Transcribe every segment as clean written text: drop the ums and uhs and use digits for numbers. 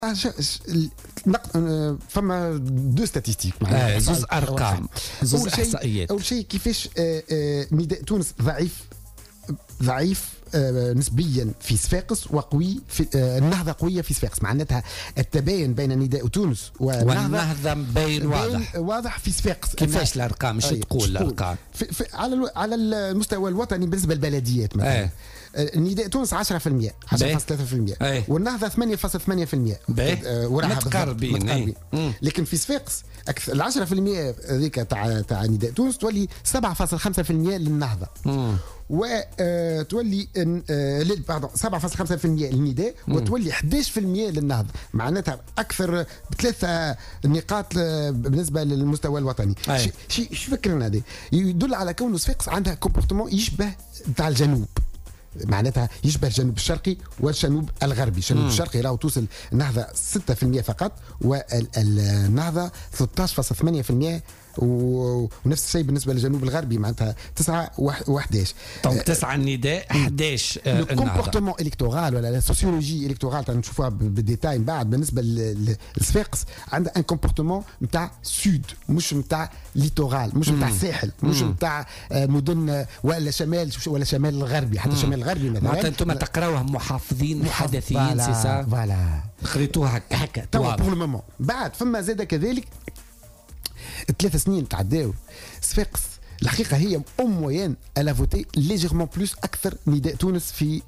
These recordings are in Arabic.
فما دو ستاتيستيك زوز ارقام زوز احصائيات. اول شيء كيفاش نداء تونس ضعيف نسبيا في صفاقس وقوي في النهضه قويه في صفاقس. معناتها التباين بين نداء تونس والنهضه مبين واضح في صفاقس. كيفاش الارقام مش تقول الارقام على المستوى الوطني بالنسبه للبلديات مثلا نداء تونس 10% 10.3% والنهضه 8.8%. متقاربين. لكن في صفاقس ال 10% هذيك تاع نداء تونس تولي 7.5% للنهضه وتولي 7.5% للنداء وتولي 11% للنهضه. معناتها اكثر بثلاثه نقاط بالنسبه للمستوى الوطني. شو فكرنا هذا يدل على كون صفاقس عندها كومبورتمون يشبه تاع الجنوب. معناتها يشبه الجنوب الشرقي والجنوب الغربي. الجنوب الشرقي راهو توصل النهضه 6% فقط والنهضه 13.8%. ونفس الشيء بالنسبه للجنوب الغربي معناتها 9 و11. دونك 9 النداء 11 النهضه. الكومبورتمون الكتورال ولا السوسيولوجي الكتورال نشوفوها بالديتاي من بعد. بالنسبه للصفاقس عندها ان كومبورتمون نتاع سود مش نتاع ليتورال مش نتاع الساحل مش نتاع مدن ولا شمال الغربي. حتى الشمال الغربي مثلا معناتها انتم تقراوها محافظين حدثيين سي فوالا قريتوها هكا توا بور لو مومون. بعد فما زاد كذلك 3 سنين تعداو صفاقس الحقيقه هي موين الا فوتي ليجيرمون بلوس اكثر نداء تونس في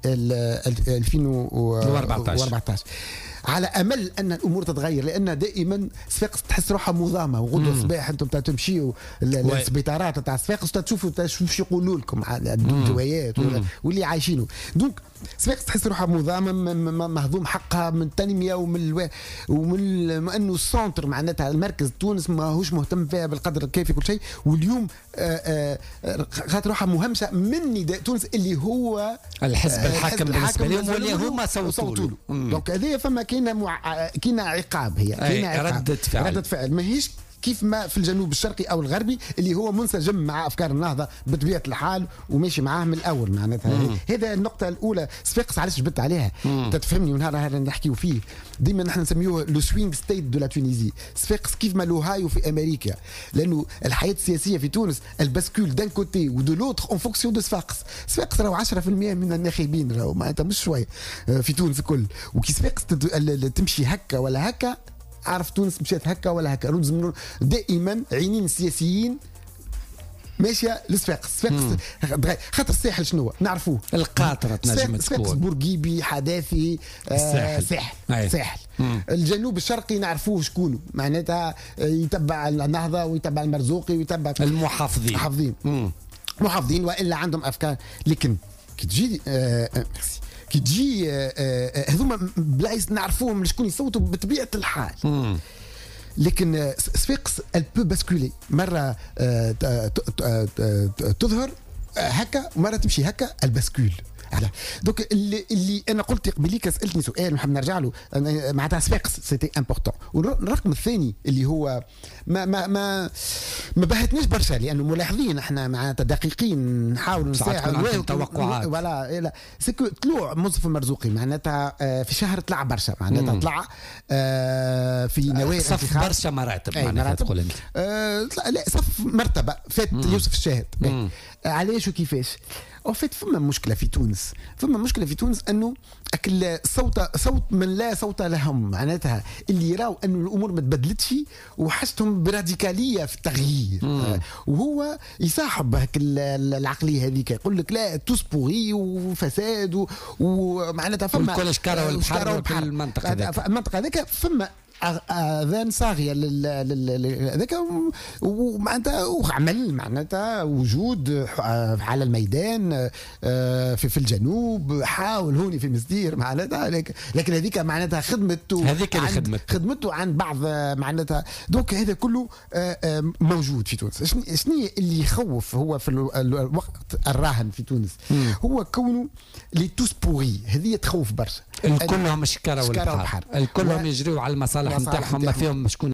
2014 على امل ان الامور تتغير. لان دائما صفاقس تحس روحها مظامه وغدوه الصباح انتم تمشيوا للسبيطارات تاع صفاقس تشوفوا شو يقولوا لكم على الدويات واللي عايشينه. دونك صفاقس تحس روحها مظامه مهضوم حقها من التنميه ومن انه السونتر معناتها المركز تونس ماهوش مهتم فيها بالقدر الكافي كل شيء. واليوم خاطر روحها مهمشه من نداء تونس اللي هو الحزب الحاكم بالنسبه لهم واللي هما صوتوا له. دونك هذه فما كاينه عقاب. هي كاينه ردة فعل ماهيش كيف ما في الجنوب الشرقي او الغربي اللي هو منسجم مع افكار النهضه بطبيعه الحال وماشي معاه من الاول. معناتها هذا النقطه الاولى. صفاقس علاش جبت عليها تتفهمني ونهار هذا نحكيو فيه ديما نحن نسميوه لو سوينغ ستيت دو لا تونيزي. صفاقس كيف ما لوهايو في امريكا لانه الحياه السياسيه في تونس الباسكول دان كوتي ودو لوتر اون فونكسيون دو صفاقس. صفاقس راهو 10% من الناخبين راهو معناتها مش شويه في تونس الكل. وكي صفاقس تمشي هكا ولا هكا عارف تونس مشات هكا ولا هكا. لازم دائما عينين السياسيين ماشيه لصفاقس. صفاقس خاطر الساحل شنو نعرفوه القاطره تنجم تكون صفاقس بورقيبي حداثي ساحل. الجنوب الشرقي نعرفوه شكونه معناتها يتبع النهضه ويتبع المرزوقي ويتبع المحافظين والا عندهم افكار. لكن كي تجي كي تجي هذوما بلايص نعرفوهم شكون يصوتوا بطبيعه الحال. لكن صفاقس البو باسكولي مره تظهر هكا ومره تمشي هكا الباسكول. دوك اللي انا قلت قبليك سالتني سؤال نحب نرجع له معناتها صفاقس سيتي امبورطون. والرقم الثاني اللي هو ما بهتناش برشا لانه ملاحظين احنا معناتها دقيقين نحاولوا نساعدوا توقعات ولا سكو طلوع موظف المرزوقي معناتها في شهر طلع برشا معناتها طلع في نوادي صف برشا مراتب معناتها تقول انت لا صف مرتبه فات يوسف الشاهد. علاش وكيفاش وفات فما مشكله في تونس. انه صوت من لا صوت لهم. معناتها اللي يراو انه الامور ما تبدلتش وحشتهم براديكاليه في التغيير. وهو يصاحب هك العقليه هذيك يقول لك لا توس بوغي وفساد ومعناتها فما كل شكاره والبحر في المنطقه هذيك فما اذان صاغيه هذاك ومعناتها وعمل معناتها وجود على الميدان في الجنوب حاول هوني في مسدير معناتها. لكن هذيك معناتها خدمته عند بعض معناتها. دوك هذا كله موجود في تونس. شنو اللي يخوف هو في الوقت الراهن في تونس هو كونه لي توس بوري. هذه تخوف برشا. كلهم الشكاره والبحر الكلهم يجريوا على المصالح نتاعهم ما فيهم شكون